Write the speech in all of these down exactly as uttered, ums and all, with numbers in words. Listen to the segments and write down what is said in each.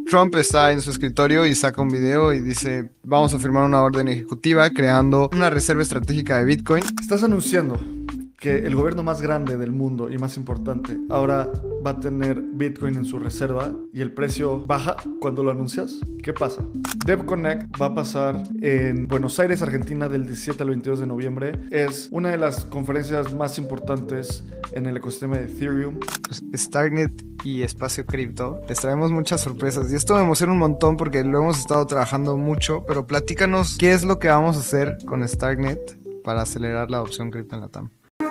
Trump está en su escritorio y saca un video y dice, vamos a firmar una orden ejecutiva creando una reserva estratégica de Bitcoin. Estás anunciando que el gobierno más grande del mundo y más importante ahora va a tener Bitcoin en su reserva y el precio baja cuando lo anuncias. ¿Qué pasa? DevConnect va a pasar en Buenos Aires, Argentina, del diecisiete al veintidós de noviembre. Es una de las conferencias más importantes en el ecosistema de Ethereum. Pues, Starknet y Espacio Cripto, les traemos muchas sorpresas y esto me emociona un montón porque lo hemos estado trabajando mucho, pero platícanos qué es lo que vamos a hacer con Starknet para acelerar la adopción cripto en la T A M.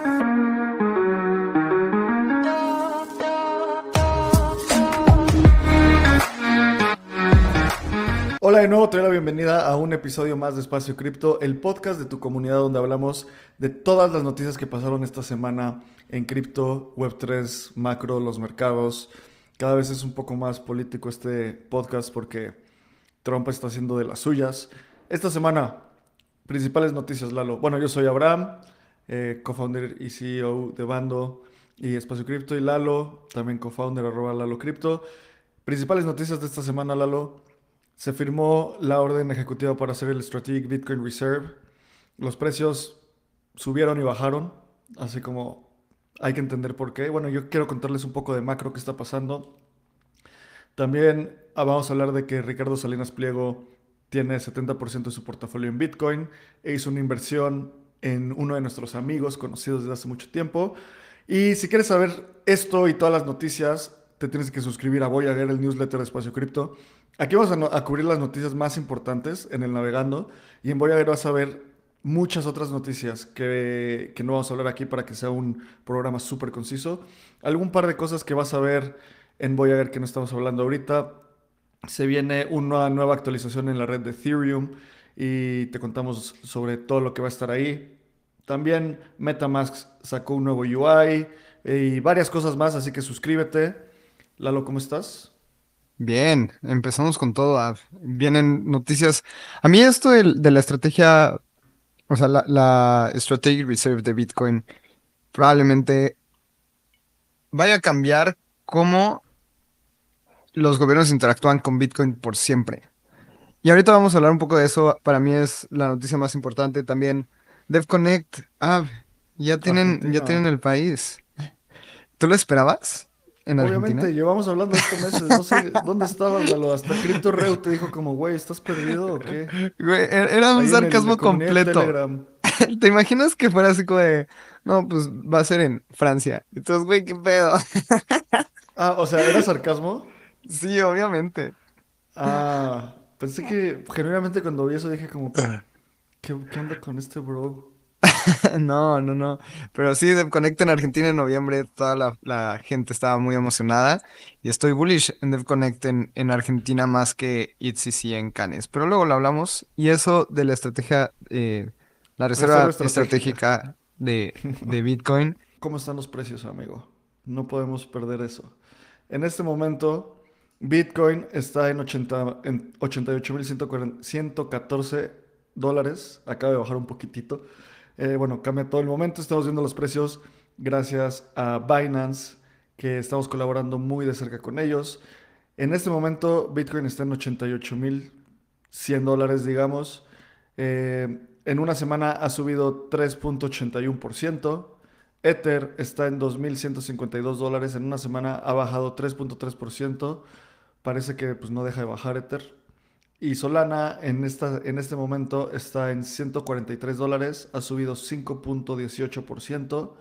Hola de nuevo, te doy la bienvenida a un episodio más de Espacio Cripto, el podcast de tu comunidad donde hablamos de todas las noticias que pasaron esta semana en cripto, web tres, macro, los mercados. Cada vez es un poco más político este podcast porque Trump está haciendo de las suyas. Esta semana, principales noticias, Lalo. Bueno, yo soy Abraham, eh, co-founder y C E O de Bando y Espacio Cripto, y Lalo, también co-founder arroba Lalo Cripto. Principales noticias de esta semana, Lalo. Se firmó la orden ejecutiva para hacer el Strategic Bitcoin Reserve. Los precios subieron y bajaron, así como hay que entender por qué. Bueno, yo quiero contarles un poco de macro que está pasando. También ah, vamos a hablar de que Ricardo Salinas Pliego tiene setenta por ciento de su portafolio en Bitcoin e hizo una inversión en uno de nuestros amigos conocidos desde hace mucho tiempo. Y si quieres saber esto y todas las noticias, te tienes que suscribir a Voyager, el newsletter de Espacio Cripto. Aquí vamos a, no- a cubrir las noticias más importantes en el navegando, y en Voyager vas a ver muchas otras noticias que, que no vamos a hablar aquí para que sea un programa súper conciso. Algún par de cosas que vas a ver en Voyager que no estamos hablando ahorita. Se viene una nueva actualización en la red de Ethereum y te contamos sobre todo lo que va a estar ahí. También MetaMask sacó un nuevo U I y varias cosas más, así que suscríbete. Lalo, ¿cómo estás? Bien, empezamos con todo. ah, Vienen noticias. A mí esto del- de, la estrategia, o sea, la, la Strategic Reserve de Bitcoin probablemente vaya a cambiar cómo los gobiernos interactúan con Bitcoin por siempre. Y ahorita vamos a hablar un poco de eso. Para mí es la noticia más importante también. DevConnect, ah, ya tienen, ya Argentina. tienen el país. ¿Tú lo esperabas en Argentina? Obviamente, llevamos hablando de esto meses. No sé dónde estabas, Lalo. Hasta CryptoReu te dijo como, güey, ¿estás perdido o qué? Güey, e- era un Ahí en el, la sarcasmo comunidad de completo. Telegram. ¿Te imaginas que fuera así como de, no, pues va a ser en Francia? Entonces, güey, ¿qué pedo? Ah, o sea, ¿era sarcasmo? Sí, obviamente. Ah, pensé que genuinamente cuando vi eso dije como, ¿qué, qué onda con este bro? No, no, no. Pero sí, DevConnect en Argentina en noviembre, toda la, la gente estaba muy emocionada. Y estoy bullish en DevConnect en, en Argentina más que I T C C en Cannes. Pero luego lo hablamos. Y eso de la estrategia, eh, la Reserva reserva estratégica. estratégica de, de Bitcoin. ¿Cómo están los precios, amigo? No podemos perder eso. En este momento, Bitcoin está en, ochenta en ochenta y ocho mil ciento catorce dólares. Acaba de bajar un poquitito. Eh, bueno, cambia todo el momento. Estamos viendo los precios gracias a Binance, que estamos colaborando muy de cerca con ellos. En este momento, Bitcoin está en ochenta y ocho mil cien dólares, digamos. Eh, en una semana ha subido tres punto ochenta y uno por ciento. Ether está en dos mil ciento cincuenta y dos dólares. En una semana ha bajado tres punto tres por ciento. Parece que pues, no deja de bajar Ether. Y Solana en, esta, en este momento está en ciento cuarenta y tres dólares. Ha subido cinco punto dieciocho por ciento.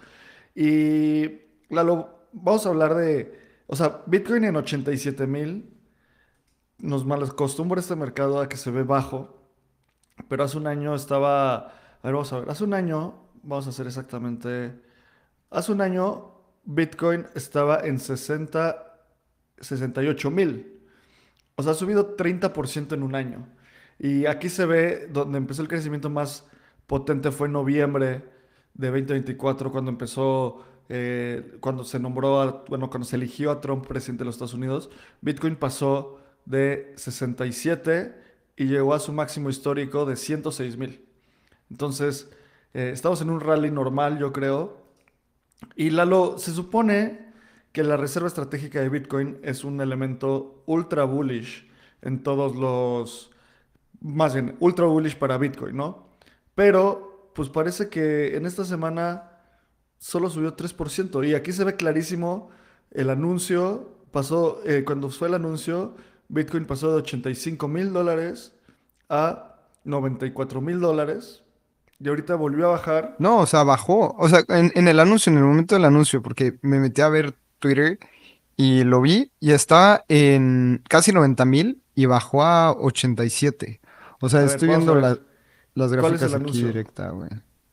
Y Lalo, vamos a hablar de, o sea, Bitcoin en ochenta y siete mil. Nos malacostumbra este mercado a que se ve bajo, pero hace un año estaba, a ver, vamos a ver, hace un año, vamos a hacer exactamente, hace un año Bitcoin estaba en sesenta, sesenta y ocho mil. O sea, ha subido treinta por ciento en un año. Y aquí se ve donde empezó el crecimiento más potente fue en noviembre de dos mil veinticuatro, cuando empezó, eh, cuando se nombró, a- bueno, cuando se eligió a Trump presidente de los Estados Unidos. Bitcoin pasó de sesenta y siete y llegó a su máximo histórico de ciento seis mil. Entonces, eh, estamos en un rally normal, yo creo. Y Lalo, se supone que la reserva estratégica de Bitcoin es un elemento ultra bullish en todos los, más bien, ultra bullish para Bitcoin, ¿no? Pero, pues parece que en esta semana solo subió tres por ciento. Y aquí se ve clarísimo el anuncio. Pasó, eh, cuando fue el anuncio, Bitcoin pasó de ochenta y cinco mil dólares a noventa y cuatro mil dólares. Y ahorita volvió a bajar. No, o sea, bajó. O sea, en, en el anuncio, en el momento del anuncio, porque me metí a ver Twitter y lo vi y estaba en casi noventa mil y bajó a ochenta y siete. O sea, A ver, estoy vamos a viendo ver. la- las ¿Cuál es el gráficas aquí anuncio? directa, güey.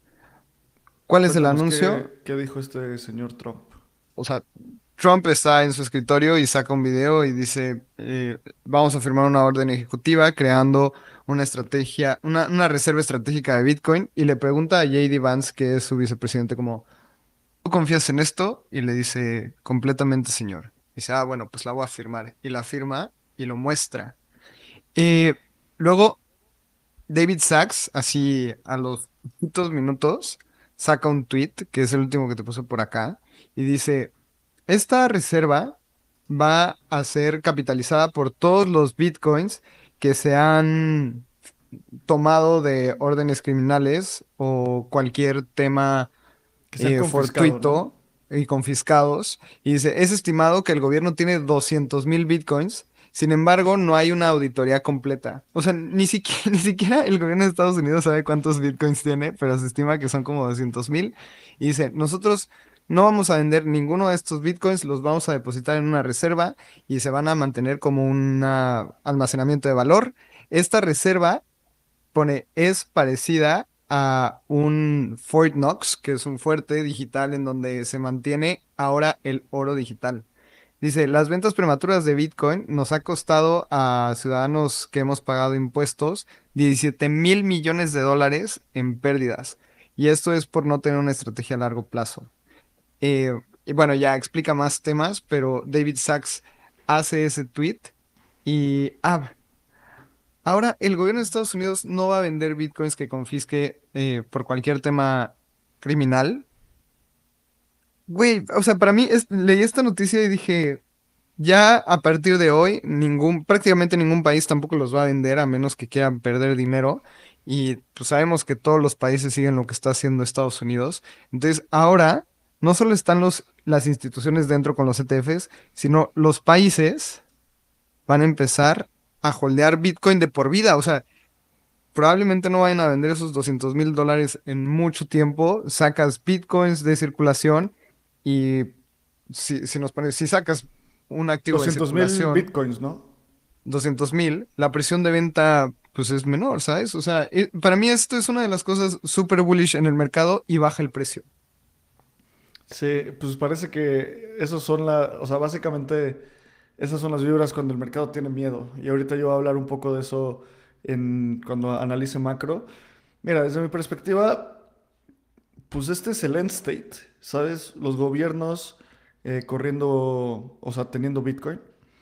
¿Cuál es el Cuéntanos anuncio? qué, qué dijo este señor Trump. O sea, Trump está en su escritorio y saca un video y dice, eh, vamos a firmar una orden ejecutiva creando una estrategia, una, una reserva estratégica de Bitcoin y le pregunta a J D Vance, que es su vicepresidente, como, ¿tú confías en esto? Y le dice, completamente, señor. Dice, ah, bueno, pues la voy a firmar. Y la firma y lo muestra. Eh, Luego, David Sachs, así a los poquitos minutos, saca un tweet, que es el último que te puse por acá, y dice, esta reserva va a ser capitalizada por todos los bitcoins que se han tomado de órdenes criminales o cualquier tema Que se han eh, confiscado, ¿no? fortuito y confiscados. Y dice, es estimado que el gobierno tiene doscientos mil bitcoins. Sin embargo, no hay una auditoría completa. O sea, ni siquiera, ni siquiera el gobierno de Estados Unidos sabe cuántos bitcoins tiene, pero se estima que son como doscientos mil. Y dice, nosotros no vamos a vender ninguno de estos bitcoins, los vamos a depositar en una reserva y se van a mantener como un almacenamiento de valor. Esta reserva pone, es parecida a un Fort Knox, que es un fuerte digital en donde se mantiene ahora el oro digital. Dice, las ventas prematuras de Bitcoin nos ha costado a ciudadanos que hemos pagado impuestos diecisiete mil millones de dólares en pérdidas. Y esto es por no tener una estrategia a largo plazo. Eh, y bueno, ya explica más temas, pero David Sachs hace ese tweet y, ah, ahora, el gobierno de Estados Unidos no va a vender bitcoins que confisque eh, por cualquier tema criminal. Güey, o sea, para mí es- leí esta noticia y dije, ya a partir de hoy, ningún, prácticamente ningún país tampoco los va a vender a menos que quieran perder dinero. Y pues sabemos que todos los países siguen lo que está haciendo Estados Unidos. Entonces, ahora no solo están los, las instituciones dentro con los E T Fs, sino los países van a empezar a holdear Bitcoin de por vida. O sea, probablemente no vayan a vender esos doscientos mil dólares en mucho tiempo. Sacas bitcoins de circulación y si, si nos pone, si sacas un activo de Doscientos mil circulación, bitcoins, ¿no? doscientos mil, la presión de venta pues es menor, ¿sabes? O sea, eh, para mí esto es una de las cosas súper bullish en el mercado y baja el precio. Sí, pues parece que esos son la, o sea, básicamente esas son las vibras cuando el mercado tiene miedo. Y ahorita yo voy a hablar un poco de eso en, cuando analice macro. Mira, desde mi perspectiva, pues este es el end state, ¿sabes? Los gobiernos eh, corriendo, o sea, teniendo Bitcoin.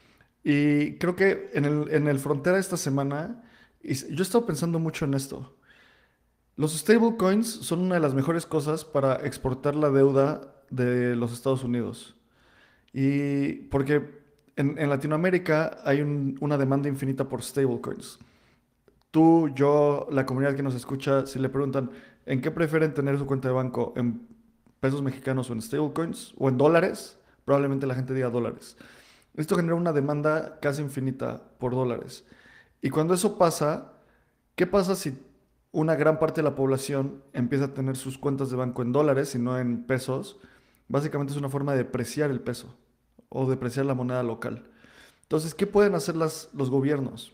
Y creo que en el, en el frontera esta semana, y s- yo he estado pensando mucho en esto. Los stablecoins son una de las mejores cosas para exportar la deuda de los Estados Unidos. Y porque en, en Latinoamérica hay un- una demanda infinita por stablecoins. Tú, yo, la comunidad que nos escucha, si le preguntan en qué prefieren tener su cuenta de banco, en pesos mexicanos o en stablecoins o en dólares, probablemente la gente diga dólares. Esto genera una demanda casi infinita por dólares. Y cuando eso pasa, ¿qué pasa si una gran parte de la población empieza a tener sus cuentas de banco en dólares y no en pesos? Básicamente es una forma de depreciar el peso o depreciar la moneda local. Entonces, ¿qué pueden hacer las, los gobiernos?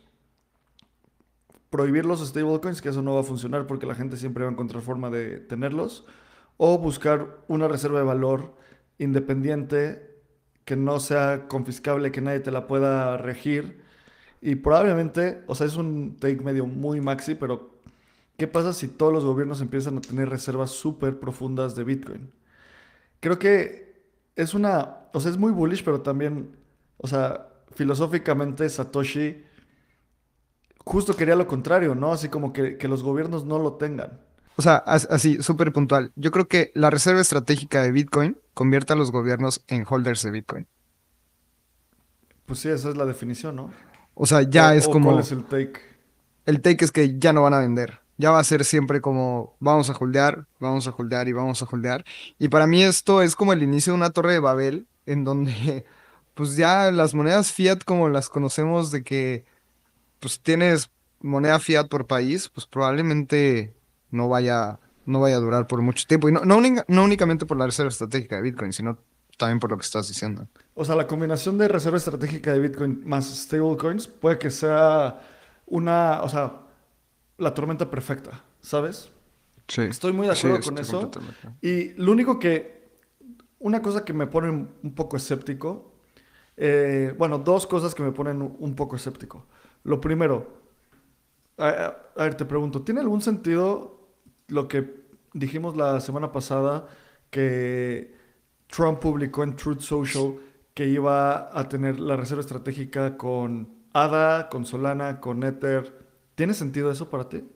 Prohibir los stablecoins, que eso no va a funcionar porque la gente siempre va a encontrar forma de tenerlos, o buscar una reserva de valor independiente que no sea confiscable, que nadie te la pueda regir. Y probablemente, o sea, es un take medio muy maxi, pero ¿qué pasa si todos los gobiernos empiezan a tener reservas súper profundas de Bitcoin? Creo que es una, o sea, es muy bullish, pero también, o sea, filosóficamente Satoshi justo quería lo contrario, ¿no? Así como que, que los gobiernos no lo tengan. O sea, as- así, súper puntual. Yo creo que la reserva estratégica de Bitcoin convierte a los gobiernos en holders de Bitcoin. Pues sí, esa es la definición, ¿no? O sea, O, ya es o cuál como, es el take. el take es que ya no van a vender. Ya va a ser siempre como, vamos a holdear, vamos a holdear y vamos a holdear. Y para mí esto es como el inicio de una torre de Babel, en donde, pues ya las monedas fiat como las conocemos, de que, pues tienes moneda fiat por país, pues probablemente no vaya, no vaya a durar por mucho tiempo. Y no, no, única- no únicamente por la reserva estratégica de Bitcoin, sino también por lo que estás diciendo. O sea, la combinación de reserva estratégica de Bitcoin más stablecoins puede que sea una, o sea, la tormenta perfecta, ¿sabes? Sí, Estoy muy de sí, acuerdo con estoy eso. completamente. Y lo único que, una cosa que me pone un un poco escéptico, eh, bueno, dos cosas que me ponen un un poco escéptico. Lo primero, a, a- a ver, te pregunto, ¿tiene algún sentido lo que dijimos la semana pasada que Trump publicó en Truth Social que iba a tener la reserva estratégica con A D A, con Solana, con Ether? ¿Tiene sentido eso para ti?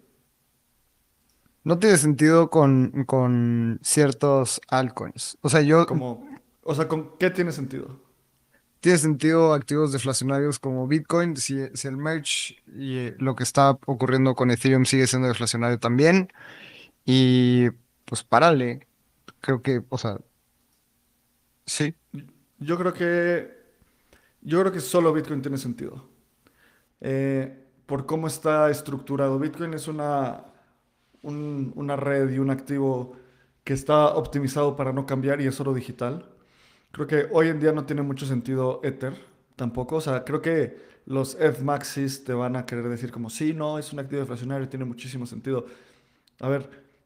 No tiene sentido con, con ciertos altcoins. O sea, yo, Como, o sea, ¿con qué tiene sentido? tiene sentido activos deflacionarios como Bitcoin, si, si el merge y eh, lo que está ocurriendo con Ethereum sigue siendo deflacionario también. Y pues párale, creo que, o sea, sí. Yo creo que, yo creo que solo Bitcoin tiene sentido. Eh, por cómo está estructurado. Bitcoin es una, un- una red y un activo que está optimizado para no cambiar y es oro digital. Creo que hoy en día no tiene mucho sentido Ether tampoco. O sea, creo que los F Maxis te van a querer decir como, sí, no, es un activo deflacionario, tiene muchísimo sentido. A ver,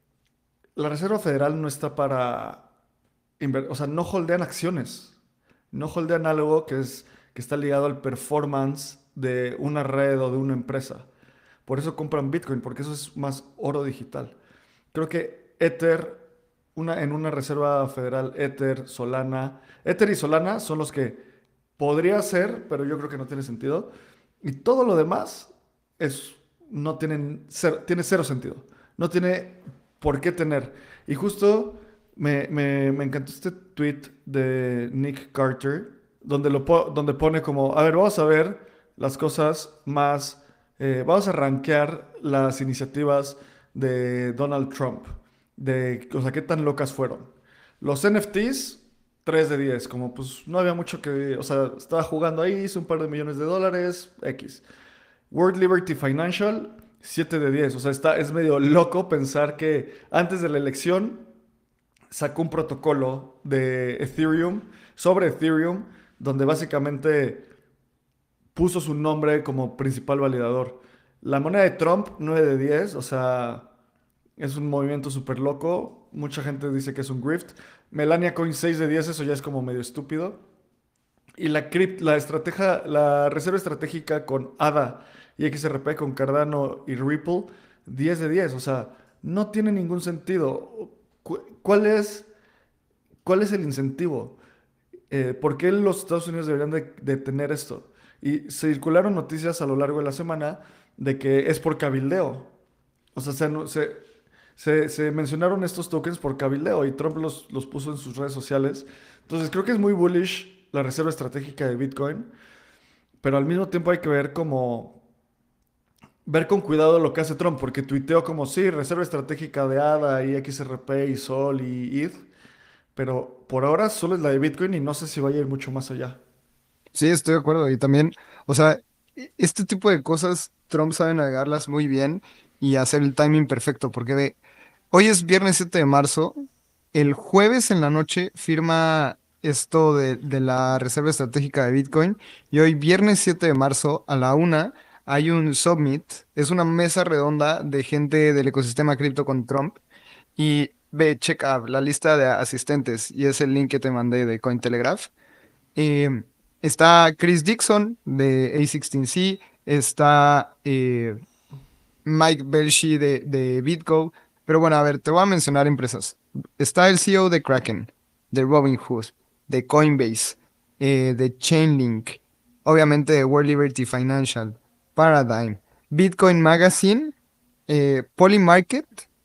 la Reserva Federal no está para, inver- o sea, no holdean acciones. No holdean algo que es, que está ligado al performance de una red o de una empresa. Por eso compran Bitcoin, porque eso es más oro digital. Creo que Ether, una, en una reserva federal, Ether, Solana. Ether y Solana son los que podría ser, pero yo creo que no tiene sentido. Y todo lo demás es, no tienen, cer- tiene cero sentido. No tiene por qué tener. Y justo me, me, me encantó este tweet de Nick Carter, donde, lo po- donde pone como, a ver, vamos a ver las cosas más, eh, vamos a rankear las iniciativas de Donald Trump, de, o sea, qué tan locas fueron. Los N F Ts, tres de diez como pues no había mucho que, o sea, estaba jugando ahí, hizo un par de millones de dólares, X. World Liberty Financial, siete de diez, o sea, está, es medio loco pensar que antes de la elección sacó un protocolo de Ethereum, sobre Ethereum, donde básicamente puso su nombre como principal validador. La moneda de Trump, nueve de diez, o sea, es un movimiento súper loco. Mucha gente dice que es un grift. Melania Coin seis de diez, eso ya es como medio estúpido. Y la, cript- la, estrategia, la reserva estratégica con A D A y X R P, con Cardano y Ripple, diez de diez. O sea, no tiene ningún sentido. Cu- ¿Cuál es, cuál es el incentivo? Eh, ¿por qué los Estados Unidos deberían de, de tener esto? Y circularon noticias a lo largo de la semana de que es por cabildeo. O sea, se, anu- se, se- se mencionaron estos tokens por cabildeo y Trump los, los puso en sus redes sociales. Entonces creo que es muy bullish la reserva estratégica de Bitcoin, pero al mismo tiempo hay que ver como, ver con cuidado lo que hace Trump, porque tuiteó como, sí, reserva estratégica de A D A y X R P y Sol y E T H, pero por ahora solo es la de Bitcoin y no sé si vaya a ir mucho más allá. Sí, estoy de acuerdo. Y también, o sea, e- este tipo de cosas, Trump sabe navegarlas muy bien y hacer el timing perfecto, porque ve, hoy es viernes siete de marzo, el jueves en la noche firma esto de, de la Reserva Estratégica de Bitcoin y hoy viernes siete de marzo a la una hay un summit, es una mesa redonda de gente del ecosistema cripto con Trump y ve, checa la lista de asistentes y es el link que te mandé de Cointelegraph. Eh, Está Chris Dixon de A dieciséis C, está eh, Mike Belshi de, de BitGo. Pero bueno, a ver, te voy a mencionar empresas. Está el C E O de Kraken, de Robinhood, de Coinbase, eh, de Chainlink, obviamente de World Liberty Financial, Paradigm, Bitcoin Magazine, eh, Polymarket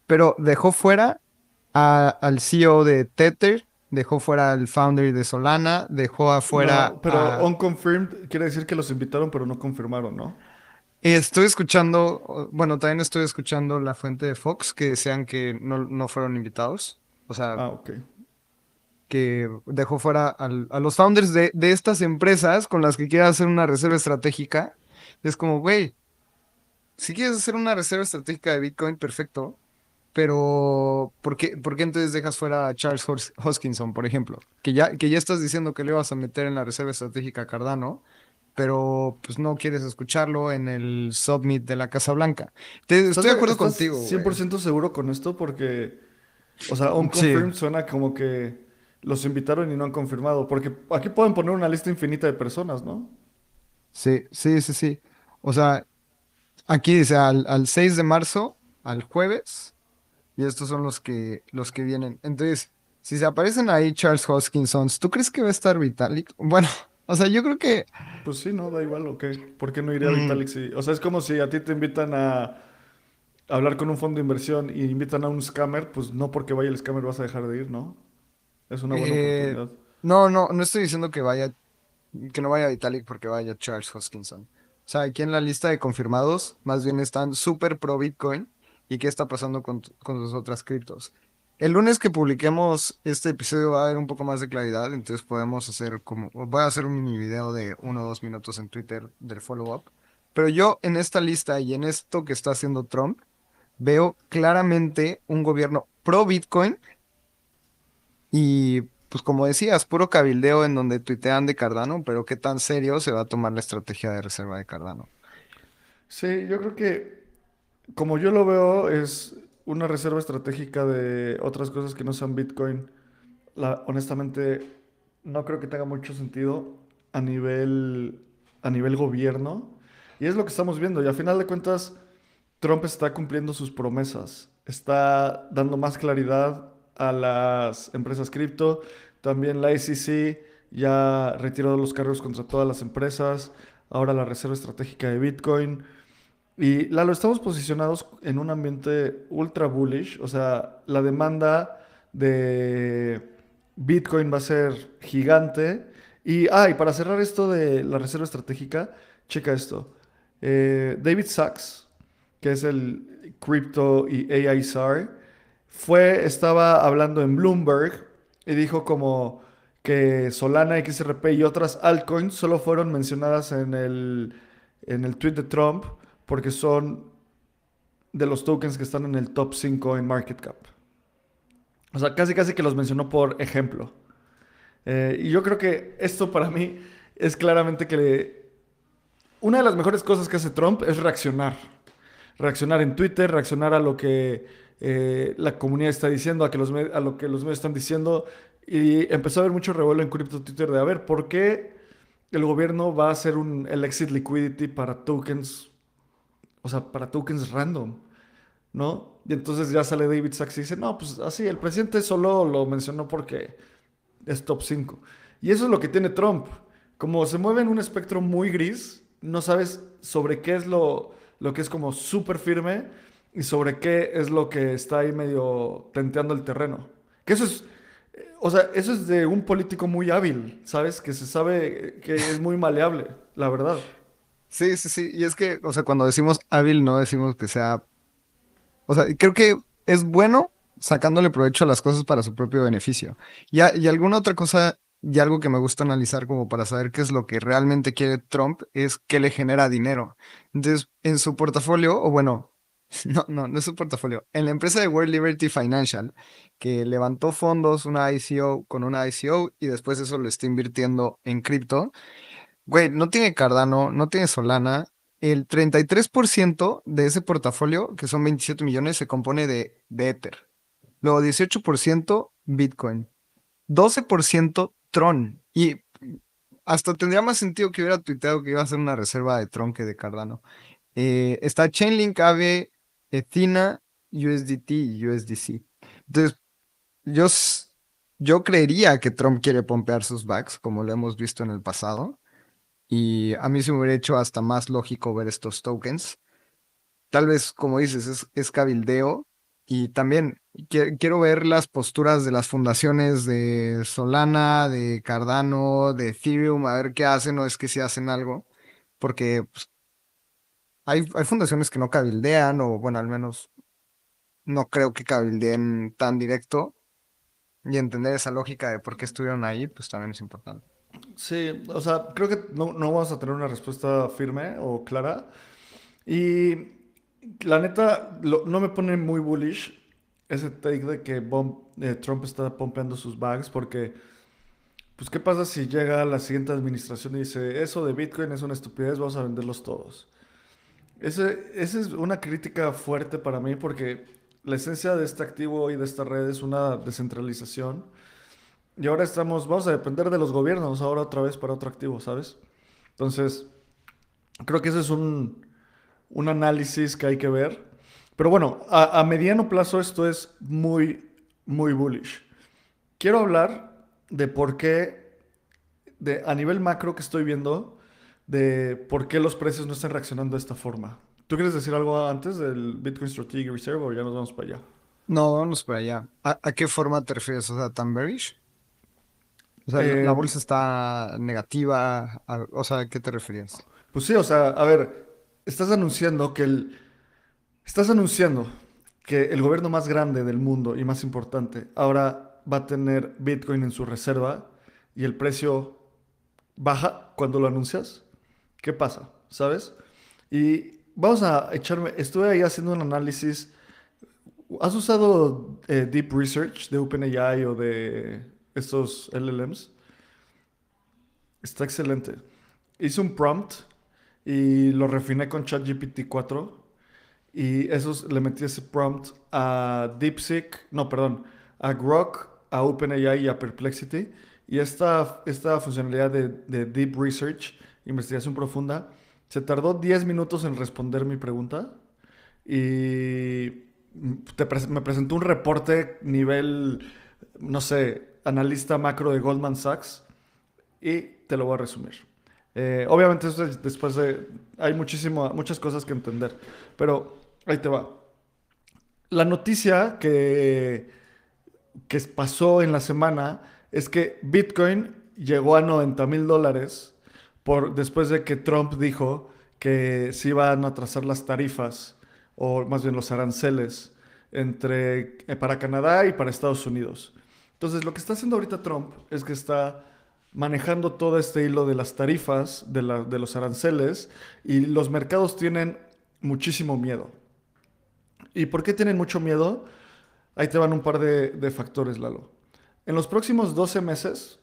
pero dejó fuera a- al C E O de Tether, dejó fuera al founder de Solana, dejó afuera No, pero a... unconfirmed quiere decir que los invitaron, pero no confirmaron, ¿no? Estoy escuchando, o- bueno, también estoy escuchando la fuente de Fox que decían que no, no fueron invitados. O sea, Ah, ok. que dejó fuera al- a los founders de, de estas empresas con las que quiere hacer una reserva estratégica. Es como, güey, si quieres hacer una reserva estratégica de Bitcoin, perfecto, pero ¿por qué, por qué entonces dejas fuera a Charles Hos- Hoskinson, por ejemplo? Que ya, que ya estás diciendo que le vas a meter en la reserva estratégica a Cardano, pero pues no quieres escucharlo en el Summit de la Casa Blanca. Te- ¿Estás, estoy de de- acuerdo estás contigo, cien por güey. ciento seguro con esto? Porque, o sea, Sí, unconfirmed suena como que los invitaron y no han confirmado. Porque aquí pueden poner una lista infinita de personas, ¿no? sí, sí, sí, sí. O sea, aquí dice al, al seis de marzo, al jueves. Y estos son los que, los que vienen. Entonces, si se aparecen ahí Charles Hoskinson, ¿tú crees que va a estar Vitalik? Bueno, o sea, yo creo que... Pues sí, no, da igual, ok. ¿Por qué no iría mm, Vitalik? Si... O sea, es como si a ti te invitan a hablar con un fondo de inversión y invitan a un scammer, pues no porque vaya el scammer vas a dejar de ir, ¿no? Es una buena eh, oportunidad. no, no, no estoy diciendo que vaya, que no vaya Vitalik porque vaya Charles Hoskinson. O sea, aquí en la lista de confirmados, más bien están súper pro Bitcoin y qué está pasando con, t- con sus otras criptos. El lunes que publiquemos este episodio va a haber un poco más de claridad, entonces podemos hacer como, voy a hacer un mini video de uno o dos minutos en Twitter del follow-up. Pero yo en esta lista y en esto que está haciendo Trump, veo claramente un gobierno pro Bitcoin y pues como decías, puro cabildeo en donde tuitean de Cardano, pero qué tan serio se va a tomar la estrategia de reserva de Cardano. Sí, yo creo que como yo lo veo es una reserva estratégica de otras cosas que no sean Bitcoin. La, honestamente, no creo que tenga mucho sentido a nivel, a nivel gobierno. Y es lo que estamos viendo. Y a final de cuentas, Trump está cumpliendo sus promesas. Está dando más claridad a las empresas cripto. También la S E C ya retiró los cargos contra todas las empresas. Ahora la reserva estratégica de Bitcoin. Y Lalo, estamos posicionados en un ambiente ultra bullish, o sea, la demanda de Bitcoin va a ser gigante. Y, ah, y para cerrar esto de la reserva estratégica, checa esto. Eh, David Sachs, que es el Crypto y A I czar, fue, estaba hablando en Bloomberg y dijo como que Solana, X R P y otras altcoins solo fueron mencionadas en el, en el tweet de Trump porque son de los tokens que están en el top cinco en market cap. O sea, casi casi que los mencionó por ejemplo. Eh, y yo creo que esto para mí es claramente que le- una de las mejores cosas que hace Trump es reaccionar. Reaccionar en Twitter, reaccionar a lo que eh, la comunidad está diciendo, a, que los, a lo que los medios están diciendo. Y empezó a haber mucho revuelo en Crypto Twitter de, a ver, ¿por qué el gobierno va a hacer un, el exit liquidity para tokens, o sea, para tokens random? ¿No? Y entonces ya sale David Sachs y dice, no, pues así, el presidente solo lo mencionó porque es top cinco. Y eso es lo que tiene Trump. Como se mueve en un espectro muy gris, no sabes sobre qué es lo, lo que es como súper firme y sobre qué es lo que está ahí medio tenteando el terreno. Que eso es, eh, o sea, eso es de un político muy hábil, ¿sabes? Que se sabe que es muy maleable, la verdad. Sí, sí, sí. Y es que, o sea, cuando decimos hábil, no decimos que sea, o sea, creo que es bueno sacándole provecho a las cosas para su propio beneficio. Y, a- y alguna otra cosa, y algo que me gusta analizar como para saber qué es lo que realmente quiere Trump, es qué le genera dinero. Entonces, en su portafolio, o bueno, no, no, no es su portafolio, en la empresa de World Liberty Financial, que levantó fondos, una I C O con una I C O, y después eso lo está invirtiendo en cripto. Güey, no tiene Cardano, no tiene Solana. El treinta y tres por ciento de ese portafolio, que son veintisiete millones, se compone de, de Ether. Luego dieciocho por ciento Bitcoin, doce por ciento Tron. Y hasta tendría más sentido que hubiera tuiteado que iba a hacer una reserva de Tron que de Cardano. Eh, está Chainlink, Aave, Ethena, U S D T y U S D C. Entonces, yo, s- yo creería que Trump quiere pompear sus backs, como lo hemos visto en el pasado. Y a mí se me hubiera hecho hasta más lógico ver estos tokens. Tal vez, como dices, es, es cabildeo, Y también qui- quiero ver las posturas de las fundaciones de Solana, de Cardano, de Ethereum, a ver qué hacen o es que si hacen algo, porque pues, hay, hay fundaciones que no cabildean o bueno, al menos no creo que cabildeen tan directo y entender esa lógica de por qué estuvieron ahí, pues también es importante. Sí, o sea, creo que no, no vamos a tener una respuesta firme o clara. Y la neta, lo- no me pone muy bullish ese take de que Bom- eh, Trump está pompeando sus bags, porque, pues, ¿qué pasa si llega la siguiente administración y dice, eso de Bitcoin es una estupidez, vamos a venderlos todos? Ese, esa es una crítica fuerte para mí, porque la esencia de este activo y de esta red es una descentralización. Y ahora estamos, vamos a depender de los gobiernos ahora otra vez para otro activo, ¿sabes? Entonces, creo que ese es un, un análisis que hay que ver. Pero bueno, a, a mediano plazo esto es muy, muy bullish. Quiero hablar de por qué, de, a nivel macro que estoy viendo, de por qué los precios no están reaccionando de esta forma. ¿Tú quieres decir algo antes del Bitcoin Strategic Reserve o ya nos vamos para allá? No, vamos para allá. ¿A, a qué forma te refieres? O sea, ¿tan bearish? O sea, la, la Eh, bolsa está negativa, a- o sea, ¿a qué te referías? pues sí, o sea, a ver, estás anunciando que el, estás anunciando que el gobierno más grande del mundo y más importante ahora va a tener Bitcoin en su reserva y el precio baja cuando lo anuncias. ¿Qué pasa? ¿Sabes? Y vamos a echarme, estuve ahí haciendo un análisis. ¿Has usado eh, Deep Research de OpenAI o de estos L L Ms? Está excelente. Hice un prompt y lo refiné con ChatGPT cuatro y esos le metí ese prompt a DeepSeek, no, perdón, a Grok, a OpenAI y a Perplexity. Y esta, esta funcionalidad de, de Deep Research, investigación profunda, se tardó diez minutos en responder mi pregunta y te pres- me presentó un reporte nivel, no sé, analista macro de Goldman Sachs y te lo voy a resumir. Eh, obviamente esto es después de... Hay muchísimo, muchas cosas que entender, pero ahí te va. La noticia que, que pasó en la semana es que Bitcoin llegó a noventa mil dólares por, después de que Trump dijo que se iban a trazar las tarifas, o más bien los aranceles, entre, eh, para Canadá y para Estados Unidos. Entonces, lo que está haciendo ahorita Trump es que está manejando todo este hilo de las tarifas, de, la- de los aranceles, y los mercados tienen muchísimo miedo. ¿Y por qué tienen mucho miedo? Ahí te van un par de, de factores, Lalo. En los próximos doce meses,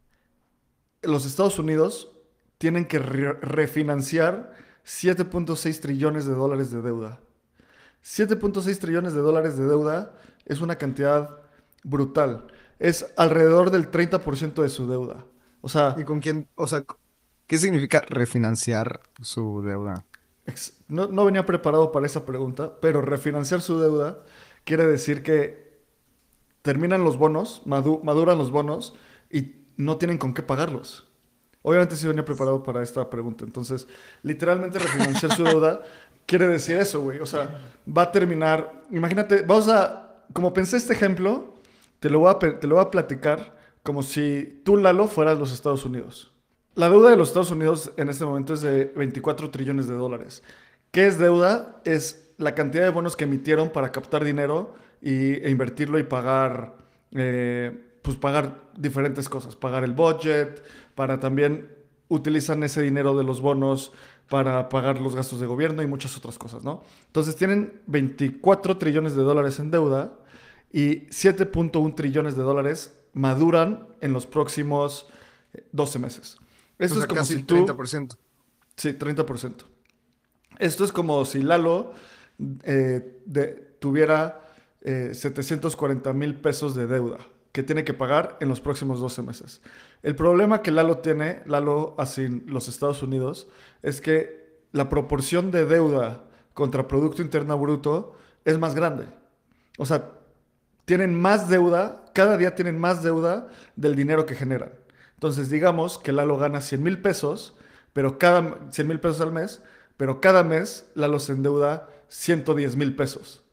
los Estados Unidos tienen que re- refinanciar siete punto seis trillones de dólares de deuda. siete punto seis trillones de dólares de deuda es una cantidad brutal. Es alrededor del treinta por ciento de su deuda. O ¿Y sea, con quién? O sea, ¿qué significa refinanciar su deuda? ex- no, no venía preparado para esa pregunta, pero refinanciar su deuda quiere decir que terminan los bonos, madu- maduran los bonos y no tienen con qué pagarlos. Obviamente sí venía preparado para esta pregunta. Entonces, literalmente refinanciar su deuda quiere decir eso, güey. O sea, va a terminar. Imagínate, vamos a. Como pensé este ejemplo, te lo voy a, pe- te lo voy a platicar como si tú, Lalo, fueras los Estados Unidos. La deuda de los Estados Unidos en este momento es de veinticuatro trillones de dólares. ¿Qué es deuda? Es la cantidad de bonos que emitieron para captar dinero y, e invertirlo y pagar, eh, pues pagar diferentes cosas, pagar el budget, para también utilizan ese dinero de los bonos para pagar los gastos de gobierno y muchas otras cosas, ¿no? Entonces tienen veinticuatro trillones de dólares en deuda y siete punto uno trillones de dólares maduran en los próximos eh, doce meses. O Esto es sea, como casi si el treinta tú, por ciento. sí, treinta por ciento. Esto es como si Lalo eh, de- tuviera eh, setecientos cuarenta mil pesos de deuda que tiene que pagar en los próximos doce meses. El problema que Lalo tiene, Lalo así los Estados Unidos, es que la proporción de deuda contra Producto Interno Bruto es más grande. O sea, tienen más deuda, cada día tienen más deuda del dinero que generan. Entonces, digamos que Lalo gana cien mil pesos, pero cada cien mil pesos al mes, pero cada mes Lalo se endeuda ciento diez mil pesos.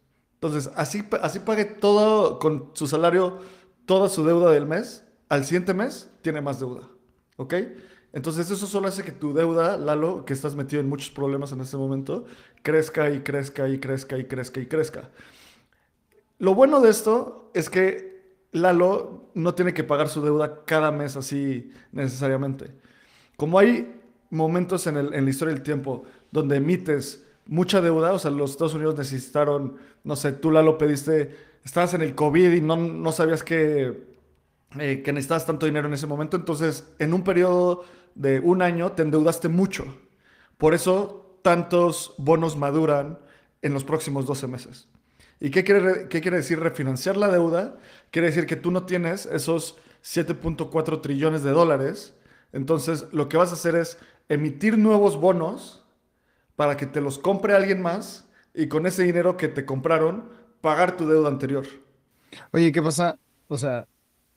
Entonces, así, pa- así pague todo con su salario, toda su deuda del mes, al siguiente mes tiene más deuda. ¿Ok? Entonces, eso solo hace que tu deuda, Lalo, que estás metido en muchos problemas en este momento, crezca y crezca y crezca y crezca y crezca. Lo bueno de esto es que Lalo no tiene que pagar su deuda cada mes así necesariamente. Como hay momentos en, el- en la historia del tiempo donde emites mucha deuda, o sea, los Estados Unidos necesitaron, no sé, tú Lalo pediste, estabas en el COVID y no, no sabías que, eh, que necesitabas tanto dinero en ese momento, entonces en un periodo de un año te endeudaste mucho. Por eso tantos bonos maduran en los próximos doce meses. ¿Y qué quiere, re- qué quiere decir refinanciar la deuda? Quiere decir que tú no tienes esos siete punto cuatro trillones de dólares. Entonces, lo que vas a hacer es emitir nuevos bonos para que te los compre alguien más y con ese dinero que te compraron, pagar tu deuda anterior. Oye, ¿qué pasa? O sea,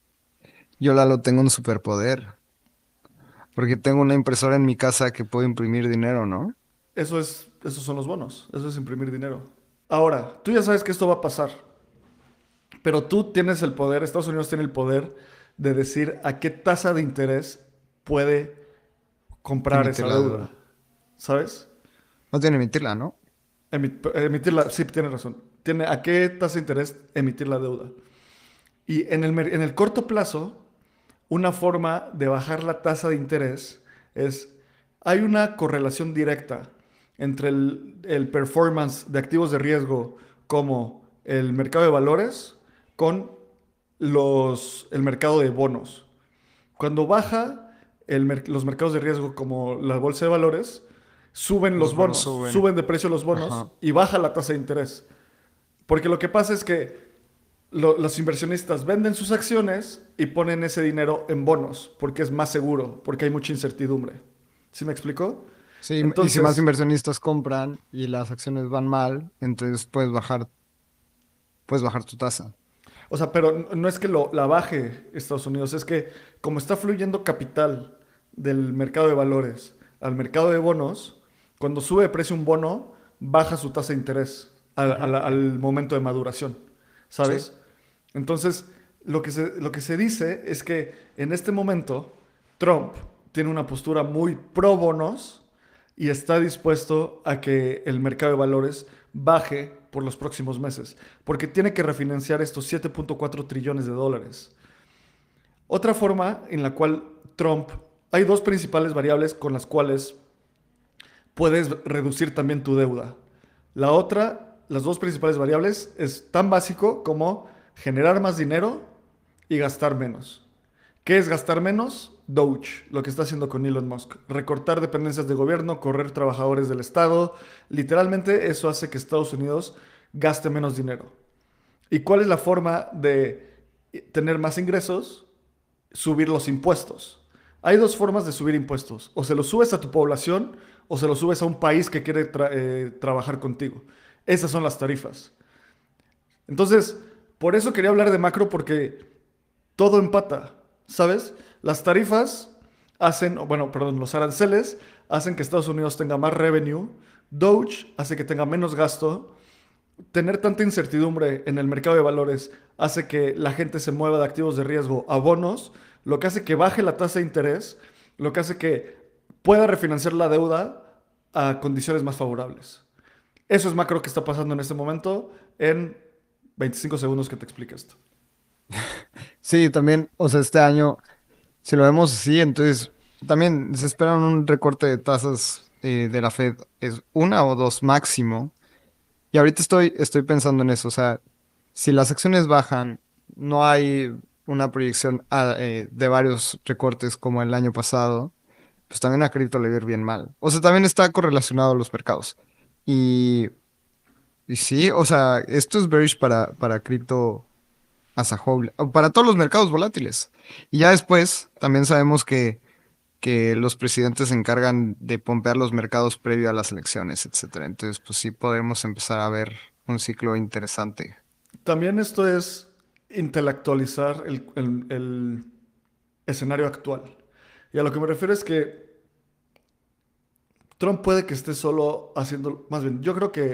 yo Lalo tengo un superpoder, porque tengo una impresora en mi casa que puedo imprimir dinero, ¿no? Eso es, esos son los bonos. Eso es imprimir dinero. Ahora, tú ya sabes que esto va a pasar, pero tú tienes el poder, Estados Unidos tiene el poder de decir a qué tasa de interés puede comprar Emitir esa la deuda. deuda, ¿sabes? No tiene que emitirla, ¿no? Emi- emitirla, sí, tiene razón. Tiene a qué tasa de interés emitir la deuda. Y en el, mer- en el corto plazo, una forma de bajar la tasa de interés es, hay una correlación directa entre el, el performance de activos de riesgo como el mercado de valores con los, el mercado de bonos. Cuando baja el mer- los mercados de riesgo como la bolsa de valores, suben Los los bonos bonos, suben. suben de precio los bonos Ajá. y baja la tasa de interés. Porque lo que pasa es que lo- los inversionistas venden sus acciones y ponen ese dinero en bonos porque es más seguro, porque hay mucha incertidumbre. ¿Sí me explico? Sí, y si más Entonces, inversionistas compran y las acciones van mal, entonces puedes bajar, puedes bajar tu tasa. o sea, pero n- no es que lo, la baje Estados Unidos, es que como está fluyendo capital del mercado de valores al mercado de bonos, cuando sube de precio un bono, baja su tasa de interés al, Ujú. al- al momento de maduración, Sí. ¿sabes? Entonces, lo que se, lo que se dice es que en este momento Trump tiene una postura muy pro bonos y está dispuesto a que el mercado de valores baje por los próximos meses, porque tiene que refinanciar estos siete punto cuatro trillones de dólares. Otra forma en la cual Trump, hay dos principales variables con las cuales puedes reducir también tu deuda. La otra, las dos principales variables, es tan básico como generar más dinero y gastar menos. ¿Qué es gastar menos? Doge, lo que está haciendo con Elon Musk. Recortar dependencias de gobierno, correr trabajadores del Estado. Literalmente eso hace que Estados Unidos gaste menos dinero. ¿Y cuál es la forma de tener más ingresos? Subir los impuestos. Hay dos formas de subir impuestos. O se los subes a tu población o se los subes a un país que quiere tra- eh, trabajar contigo. Esas son las tarifas. Entonces, por eso quería hablar de macro porque todo empata, ¿sabes? Las tarifas hacen, o bueno, perdón, los aranceles hacen que Estados Unidos tenga más revenue. Doge hace que tenga menos gasto. Tener tanta incertidumbre en el mercado de valores hace que la gente se mueva de activos de riesgo a bonos, lo que hace que baje la tasa de interés, lo que hace que pueda refinanciar la deuda a condiciones más favorables. Eso es macro que está pasando en este momento en veinticinco segundos que te explique esto. Sí, también, o sea, este año, si lo vemos así, entonces también se esperan un recorte de tasas eh, de la Fed, es una o dos máximo. Y ahorita estoy, estoy pensando en eso, o sea, si las acciones bajan, no hay una proyección ah, eh, de varios recortes como el año pasado, pues también a cripto le va a ir bien mal. O sea, también está correlacionado a los mercados. Y, y sí, o sea, esto es bearish para, para cripto as a whole, o para todos los mercados volátiles. Y ya después, también sabemos que, que los presidentes se encargan de pompear los mercados previo a las elecciones, etcétera. Entonces, pues sí podemos empezar a ver un ciclo interesante. También esto es intelectualizar el, el- el escenario actual. Y a lo que me refiero es que Trump puede que esté solo haciendo, más bien, yo creo que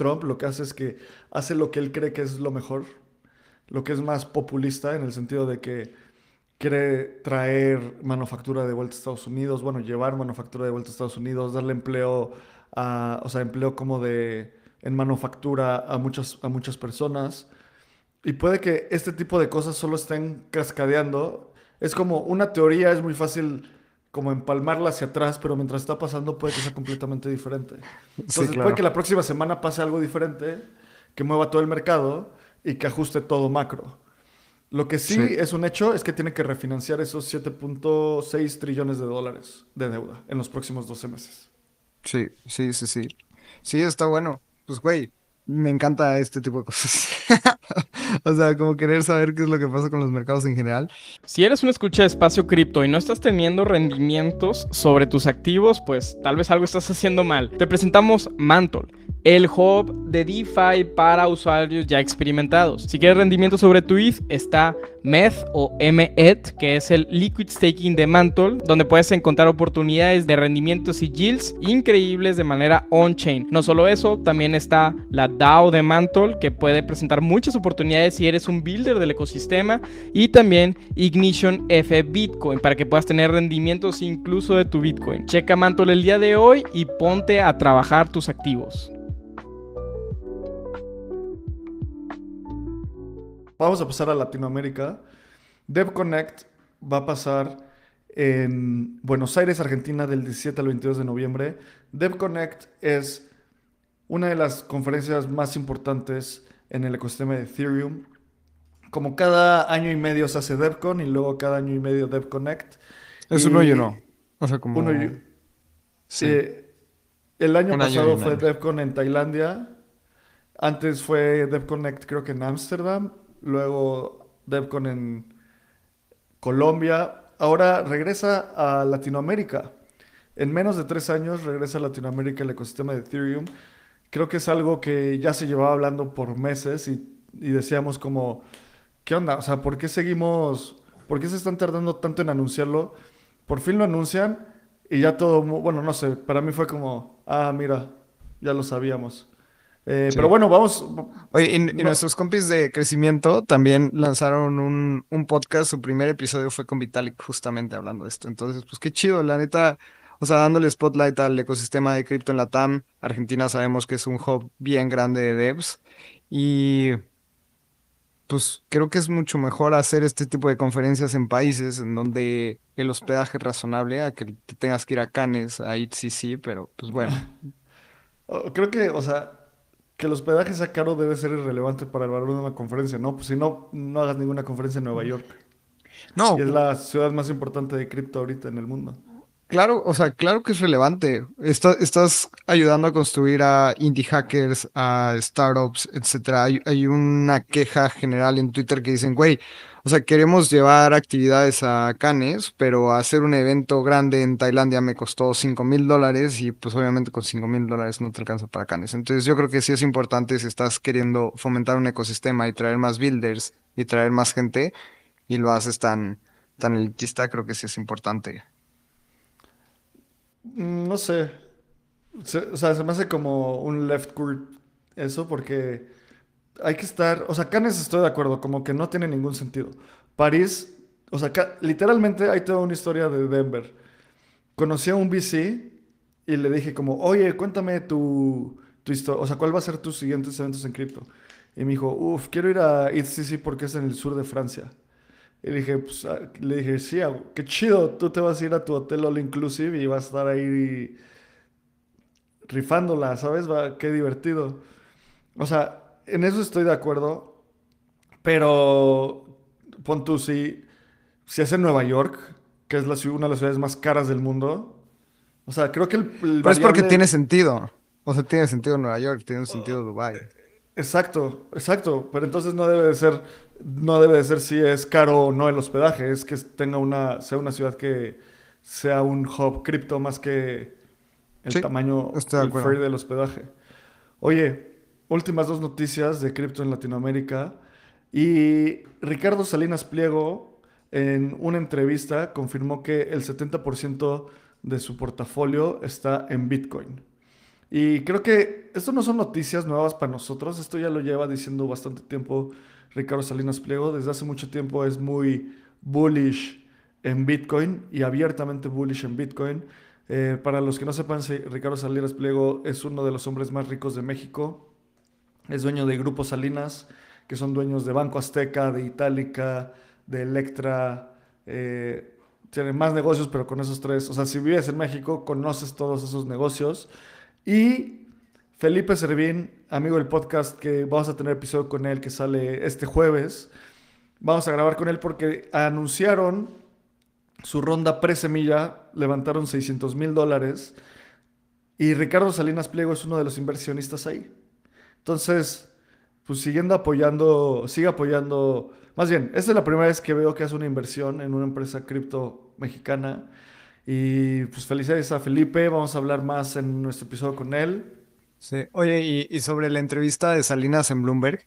Trump lo que hace es que hace lo que él cree que es lo mejor, lo que es más populista en el sentido de que quiere traer manufactura de vuelta a Estados Unidos, bueno, llevar manufactura de vuelta a Estados Unidos, darle empleo a, o sea, empleo como de en manufactura a muchas, a muchas personas. Y puede que este tipo de cosas solo estén cascadeando. Es como una teoría, es muy fácil como empalmarla hacia atrás, pero mientras está pasando puede que sea completamente diferente. Sí, Entonces puede claro. que la próxima semana pase algo diferente, que mueva todo el mercado y que ajuste todo macro. Lo que Sí, sí es un hecho es que tiene que refinanciar esos siete punto seis trillones de dólares de deuda en los próximos doce meses. sí, sí, sí, sí. Sí, está bueno. Pues, güey, me encanta este tipo de cosas. O sea, como querer saber qué es lo que pasa con los mercados en general. Si eres un escucha de Espacio Cripto y no estás teniendo rendimientos sobre tus activos, pues tal vez algo estás haciendo mal. Te presentamos Mantle, el hub de DeFi para usuarios ya experimentados. Si quieres rendimiento sobre tu E T H, está M E T o M E T, que es el Liquid Staking de Mantle, donde puedes encontrar oportunidades de rendimientos y yields increíbles de manera on-chain. No solo eso, también está la DAO de Mantle, que puede presentar muchas oportunidades si eres un builder del ecosistema, y también Ignition F Bitcoin, para que puedas tener rendimientos incluso de tu Bitcoin. Checa Mantle el día de hoy y ponte a trabajar tus activos. Vamos a pasar a Latinoamérica. DevConnect va a pasar en Buenos Aires, Argentina, del diecisiete al veintidós de noviembre. DevConnect es una de las conferencias más importantes en el ecosistema de Ethereum. Como cada año y medio se hace DevCon y luego cada año y medio DevConnect. Es uno y Y uno. O sea, uno, como, y- sí, eh, el año un año y pasado un fue año. DevCon en Tailandia. Antes fue DevConnect creo que en Ámsterdam. Luego DevCon en Colombia. Ahora regresa a Latinoamérica. En menos de tres años regresa a Latinoamérica el ecosistema de Ethereum. Creo que es algo que ya se llevaba hablando por meses y, y decíamos como, ¿qué onda? O sea, ¿por qué seguimos, por qué se están tardando tanto en anunciarlo? Por fin lo anuncian y ya todo, mu- bueno, no sé, para mí fue como, ah, mira, ya lo sabíamos. Eh, pero Sí. bueno, vamos, Oye, y, y no, nuestros compis de crecimiento también lanzaron un, un podcast. Su primer episodio fue con Vitalik, justamente hablando de esto. Entonces, pues qué chido, la neta. O sea, dándole spotlight al ecosistema de cripto en la T A M. Argentina sabemos que es un hub bien grande de devs. Y pues creo que es mucho mejor hacer este tipo de conferencias en países en donde el hospedaje es razonable, a que te tengas que ir a Cannes, a I T C C, pero pues bueno. oh, creo que, o sea, que el hospedaje sea caro debe ser irrelevante para el valor de una conferencia, ¿no? Pues si no, no hagas ninguna conferencia en Nueva York. Y No, es la ciudad más importante de cripto ahorita en el mundo. claro, o sea, claro que es relevante. Está- estás ayudando a construir a indie hackers, a startups, etcétera. Hay, hay una queja general en Twitter que dicen, güey, o sea, queremos llevar actividades a Cannes, pero hacer un evento grande en Tailandia me costó cinco mil dólares y pues obviamente con cinco mil dólares no te alcanza para Cannes. Entonces yo creo que sí es importante si estás queriendo fomentar un ecosistema y traer más builders y traer más gente y lo haces tan, tan elitista, creo que sí es importante. Mm, No sé, Se- o sea, se me hace como un left court eso porque hay que estar, o sea, Cannes estoy de acuerdo, como que no tiene ningún sentido. París, o sea, ca- literalmente hay toda una historia de Denver. Conocí a un V C y le dije como, oye, cuéntame tu, tu historia, o sea, ¿cuál va a ser tus siguientes eventos en cripto? Y me dijo, uff, quiero ir a I T C C porque es en el sur de Francia. Y le dije, pues, ah, le dije, sí, ah, qué chido, tú te vas a ir a tu hotel all inclusive y vas a estar ahí rifándola, ¿sabes? Va, qué divertido. O sea, en eso estoy de acuerdo, pero pon tú, si, si es en Nueva York, que es la, ciu- una de las ciudades más caras del mundo, o sea, creo que el, el Pero es porque tiene variable. sentido. O sea, tiene sentido Nueva York, tiene un sentido Dubái. Exacto, exacto, pero entonces no debe de ser, no debe de ser si es caro o no el hospedaje, es que tenga una, sea una ciudad que sea un hub cripto más que el Sí, tamaño, estoy de el freight acuerdo. del hospedaje. Oye, últimas dos noticias de cripto en Latinoamérica. Y Ricardo Salinas Pliego, en una entrevista, confirmó que el setenta por ciento de su portafolio está en Bitcoin. Y creo que esto no son noticias nuevas para nosotros, esto ya lo lleva diciendo bastante tiempo Ricardo Salinas Pliego. Desde hace mucho tiempo es muy bullish en Bitcoin y abiertamente bullish en Bitcoin. Eh, para los que no sepan, sí, Ricardo Salinas Pliego es uno de los hombres más ricos de México. Es dueño de Grupo Salinas, que son dueños de Banco Azteca, de Itálica, de Electra. Eh, tienen más negocios, pero con esos tres. O sea, si vives en México, conoces todos esos negocios. Y Felipe Servín, amigo del podcast, que vamos a tener episodio con él que sale este jueves. Vamos a grabar con él porque anunciaron su ronda pre-semilla, levantaron seiscientos mil dólares y Ricardo Salinas Pliego es uno de los inversionistas ahí. Entonces, pues siguiendo apoyando, sigue apoyando, más bien, esta es la primera vez que veo que hace una inversión en una empresa cripto mexicana. Y pues felicidades a Felipe, vamos a hablar más en nuestro episodio con él. Sí. Oye, y, y sobre la entrevista de Salinas en Bloomberg,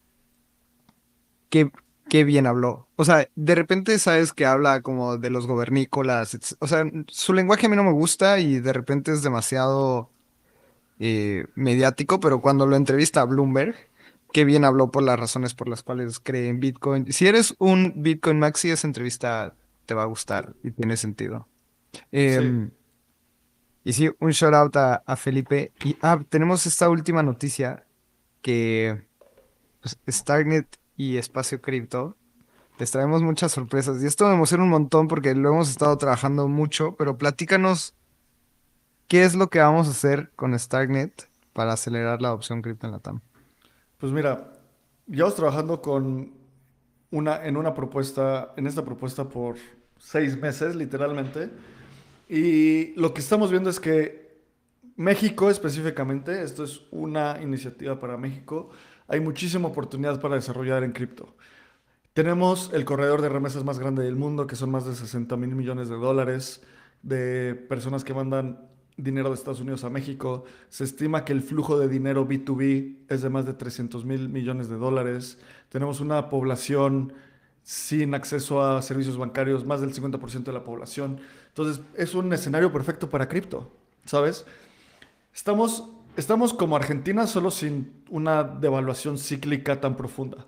qué, qué bien habló. O sea, de repente sabes que habla como de los gobernícolas. ets- O sea, su lenguaje a mí no me gusta y de repente es demasiado eh, mediático, pero cuando lo entrevista a Bloomberg, qué bien habló por las razones por las cuales cree en Bitcoin. Si eres un Bitcoin Maxi, esa entrevista te va a gustar y tiene sentido. Sí, Em, y sí, un shout out a, a Felipe. Y ah, tenemos esta última noticia que pues, Starknet y Espacio Cripto les traemos muchas sorpresas. Y esto me emociona un montón porque lo hemos estado trabajando mucho, pero platícanos qué es lo que vamos a hacer con Starknet para acelerar la adopción cripto en la T A M. pues mira, llevamos trabajando con una, en una propuesta, en esta propuesta por seis meses, literalmente. Y lo que estamos viendo es que México específicamente, esto es una iniciativa para México, hay muchísima oportunidad para desarrollar en cripto. Tenemos el corredor de remesas más grande del mundo, que son más de sesenta mil millones de dólares de personas que mandan dinero de Estados Unidos a México. Se estima que el flujo de dinero B dos B es de más de trescientos mil millones de dólares. Tenemos una población sin acceso a servicios bancarios, más del cincuenta por ciento de la población. Entonces, es un escenario perfecto para cripto, ¿sabes? Estamos, estamos como Argentina, solo sin una devaluación cíclica tan profunda.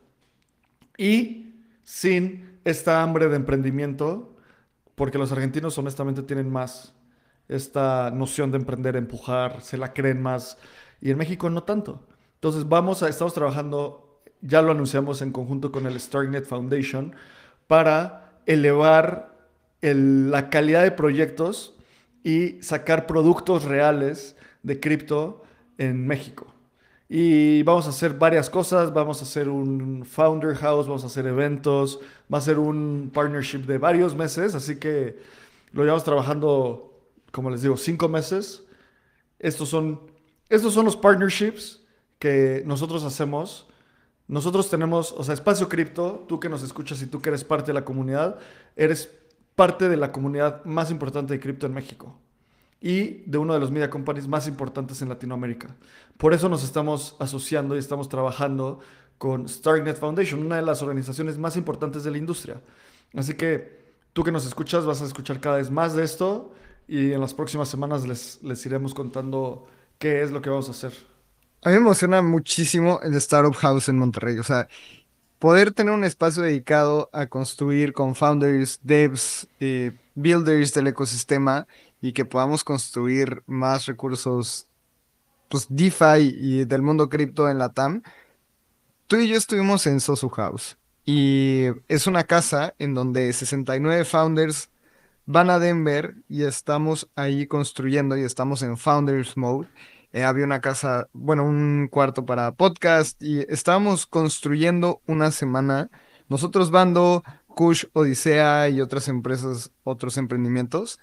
Y sin esta hambre de emprendimiento, porque los argentinos honestamente tienen más esta noción de emprender, empujar, se la creen más, y en México no tanto. Entonces vamos a, estamos trabajando, ya lo anunciamos en conjunto con el StarkNet Foundation, para elevar el- la calidad de proyectos y sacar productos reales de cripto en México. Y vamos a hacer varias cosas, vamos a hacer un Founder House, vamos a hacer eventos, va a ser un partnership de varios meses, así que lo llevamos trabajando, como les digo, cinco meses. Estos son, estos son los partnerships que nosotros hacemos. Nosotros tenemos, o sea, Espacio Cripto, tú que nos escuchas y tú que eres parte de la comunidad, eres parte de la comunidad más importante de cripto en México y de uno de los media companies más importantes en Latinoamérica. Por eso nos estamos asociando y estamos trabajando con StarkNet Foundation, una de las organizaciones más importantes de la industria. Así que tú que nos escuchas vas a escuchar cada vez más de esto y en las próximas semanas les, les iremos contando qué es lo que vamos a hacer. A mí me emociona muchísimo el Startup House en Monterrey. O sea, poder tener un espacio dedicado a construir con founders, devs, eh, builders del ecosistema y que podamos construir más recursos, pues DeFi y del mundo cripto en la T A M. Tú y yo estuvimos en Sosu House y es una casa en donde sesenta y nueve founders van a Denver y estamos ahí construyendo y estamos en Founders Mode. Eh, había una casa, bueno, un cuarto para podcast y estábamos construyendo una semana. Nosotros, Bando, Kush, Odisea y otras empresas, otros emprendimientos.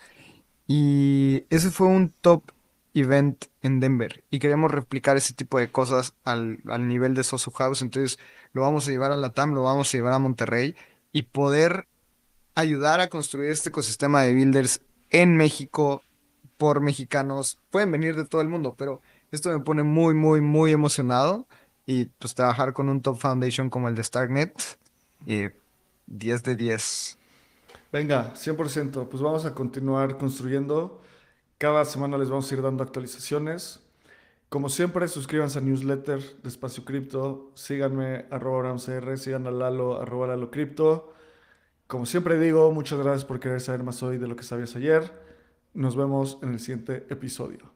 Y ese fue un top event en Denver. Y queríamos replicar ese tipo de cosas al, al nivel de Sosu House. Entonces lo vamos a llevar a la T A M, lo vamos a llevar a Monterrey y poder ayudar a construir este ecosistema de builders en México por mexicanos. Pueden venir de todo el mundo, pero esto me pone muy, muy, muy emocionado. Y pues trabajar con un top foundation como el de StarkNet, eh, diez de diez. Venga, cien por ciento, pues vamos a continuar construyendo. Cada semana les vamos a ir dando actualizaciones. Como siempre, suscríbanse a newsletter de Espacio Cripto. Síganme, arroba AbramCR. Sigan a Lalo, arroba Lalo Cripto. Como siempre digo, muchas gracias por querer saber más hoy de lo que sabías ayer. Nos vemos en el siguiente episodio.